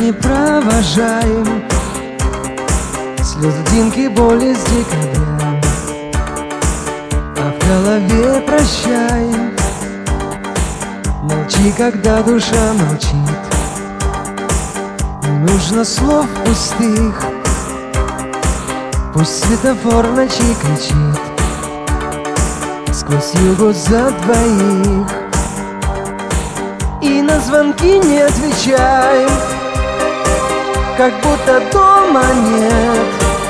не провожаем слезы, динки, боли с декабря, а в голове прощай. Молчи, когда душа молчит, не нужно слов пустых. Пусть светофор ночи кричит сквозь югу за двоих. И на звонки не отвечай, как будто дома нет.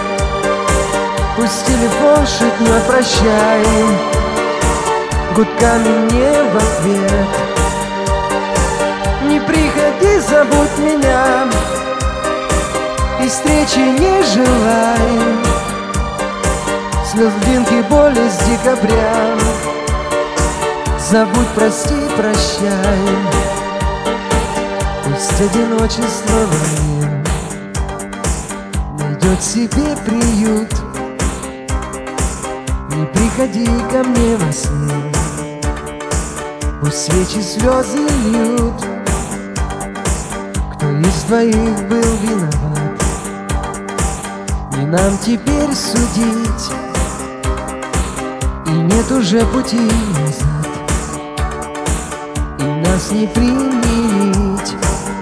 Пусть телефон шепнет прощай гудками мне в ответ. Не приходи, забудь меня, и встречи не желай. Слез, динки, боли с декабря, забудь, прости, прощай. Пусть одиночество во мне найдет себе приют. Не приходи ко мне во сне, пусть свечи слезы льют. Кто из двоих был виноват, не нам теперь судить. И нет уже пути назад, и нас не примирить.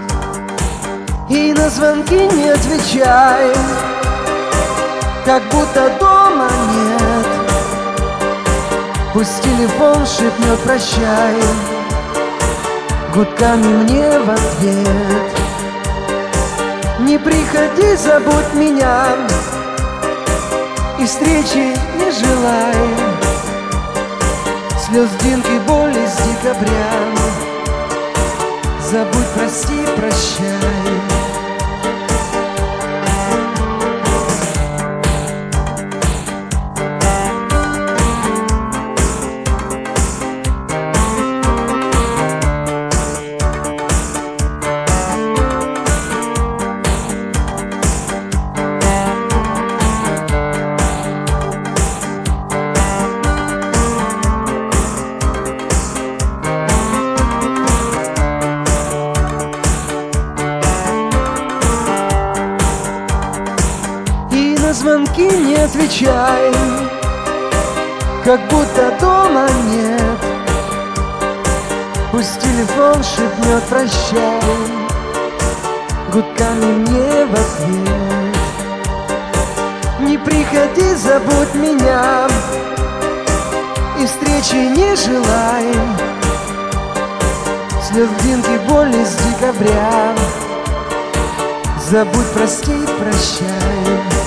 И на звонки не отвечай, как будто дома нет. Пусть телефон шепнет прощай гудками мне в ответ. Не приходи, забудь меня, и встречи не желай. Слез, динки, боли с декабря, забудь, прости, прощай. На звонки не отвечай, как будто дома нет. Пусть телефон шепнет прощай гудками мне в ответ. Не приходи, забудь меня, и встречи не желай. Слез, динки, боли с декабря, забудь, прости, прощай.